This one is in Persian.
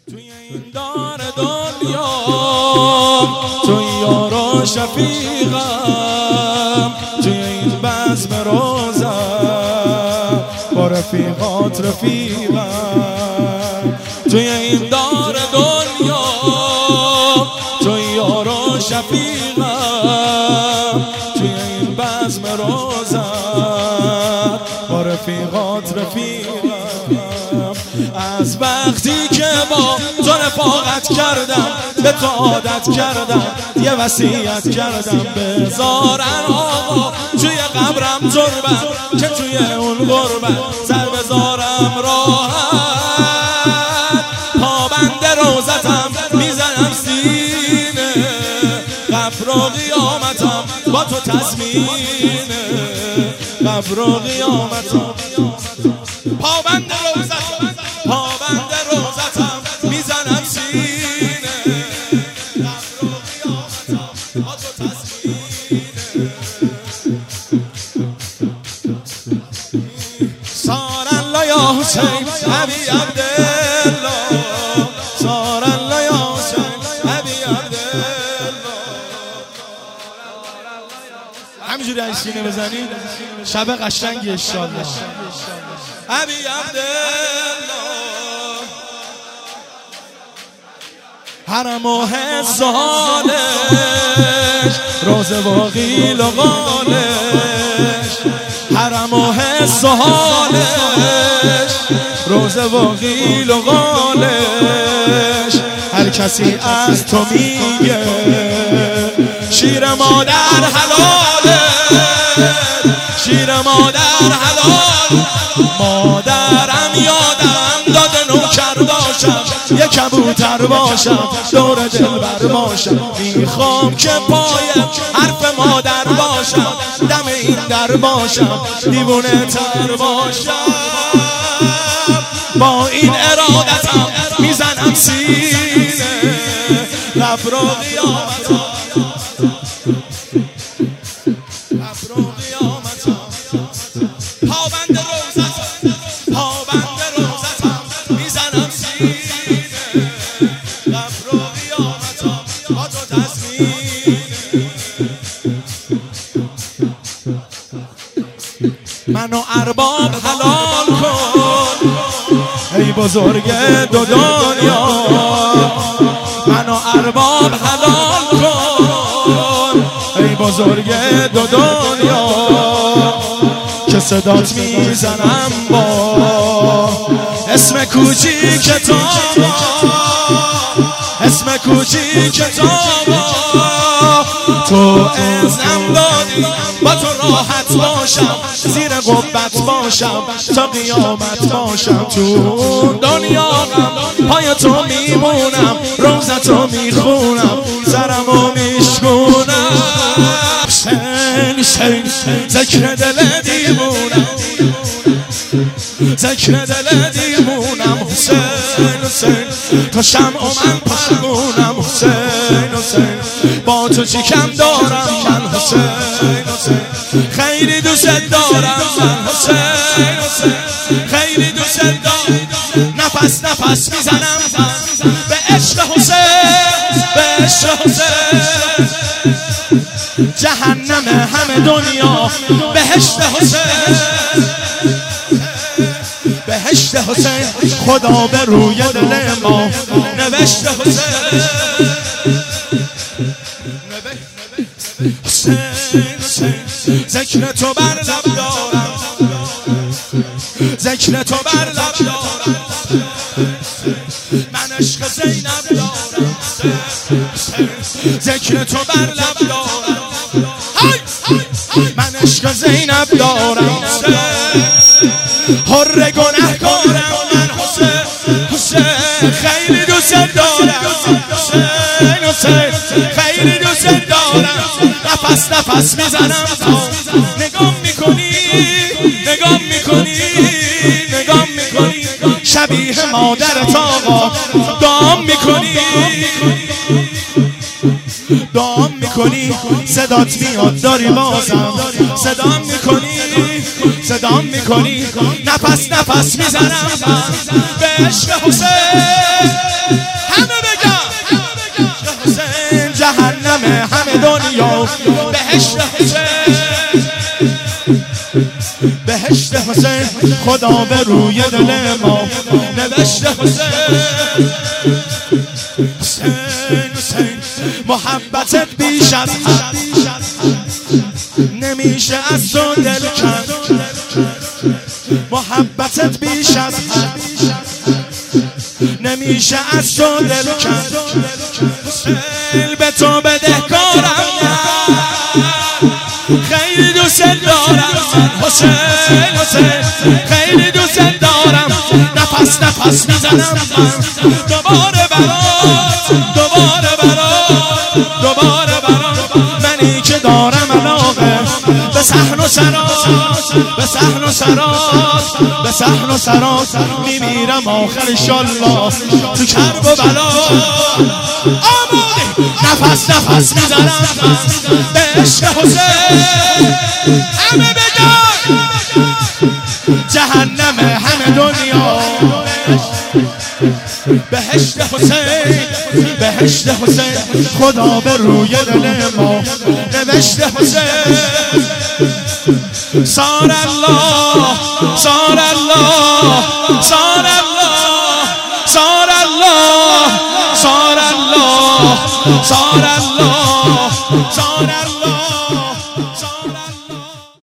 توی این دار دنیا توی یار و شفیقم، توی این بزم روزم با رفیقات رفیقم. توی این دار دنیا توی یار و شفیقم، توی این بزم روزم با رفیقات رفیقم. از وقتی که با تو رفاقت کردم به تو عادت کردم، یه وصیت کردم بذارن آقا توی قبرم تربت، که توی اون غربت سر بذارم راحت. پابند روزتم میزنم سینه، قبر و قیامتم با تو تضمینه، قبر و قیامتم. پابند روزتم، پابند روزتم میزنم سینه، قبر و قیامتم با تو تضمینه. سارالله یا حسین ابی عبدالله، سارالله یا حسین ابی عبدالله. همینجوری این سینه بزنید شب قشنگی انشالله. ابی عبدالله حرم و حس و حالش، روزه و قیل و قالش. حرم و حس و حالش، روزه و قیل و قالش. هر کسی از تو میگه شیر مادر حلاله، شیر مادر حلال. مادرم یادم داده نوکر باشم، یه کبوتر باشم، دور دلبر باشم. میخوام که پای حرف مادر باشم، دم این در باشم، دیوونه تر باشم. با این ارادتم میزنم سینه، قبر و قیامتم، قبر و قیامتم. پابند روزتم، پابند روزتم میزنم سینه، قبر و قیامتم با تو تضمینه. منو ارباب حلال کن ای بزرگ دو دنیا، منو ارباب حلال کن ای بزرگ دو دنیا. که صدات میزنم با اسم کوچیک تو، اسم کوچیک تو. تو ازم دادی با تو راحت باشم، زیر قبت باشم تا قیامت باشم. تو دنیا پای تو میمونم، روزتو میخونم، سرمو میشکونم. حسین حسین ذکر دل دیوونم، ذکر دل دیوونم. حسین حسین تو شمع و من پرگونم. حسین حسین با تو چی کم دارم من. حسین حسین خیلی دوست دارم من. حسین حسین خیلی دوست دارم. نفس نفس میزنم به عشق حسین، به عشق حسین. جهنم همه دنیا بهشت حسین، بهشت حسین. خدا به روی دل ما نوشت حسین، حسین حسین. ذکر تو بر لب دارم، ذکر تو بر لب دارم. من عشق زینب دارم، ذکر تو بر لب دارم. من عشق زینب دارم، حر گنه‌کارم من. حسین حسین خیلی دوست دارم. حسین حسین خیلی دوست دارم. نفس نفس میزنم نگاه میکنی، نگاه میکنی، نگاه میکنی. شبیه مادرت آقا دام میکنی، دام میکنی. صدات میاد داری بازم صدام میکنی، صدام میکنی. نفس نفس میزنم به عشق حسین. همه دنیا بهشت حسین بهشت حسین خدا به روی دل ما نوشت حسین حسین حسین محبتت بیش از حد نمیشه از تو دل کند محبتت بیش از حد نمیشه از تو دل کند حسین به تو بدهکارم خیلی دوست دارم حسین حسین خیلی دوست دارم نفس نفس میزنم من دوباره برات دوباره برات دوباره برات منی که دارم علاقه به صحن و سراز به صحن و سراز به صحن و سراز میمیرم آخر انشالله تو کرب و بلا آماده نفس نفس میزنم به عشق حسین همه بگن جهنم همه دنیا بهشت حسین بهشت حسین خدا به روی دل ما نوشت حسین صار الله صار الله صار الله صار الله صار الله صار الله صار الله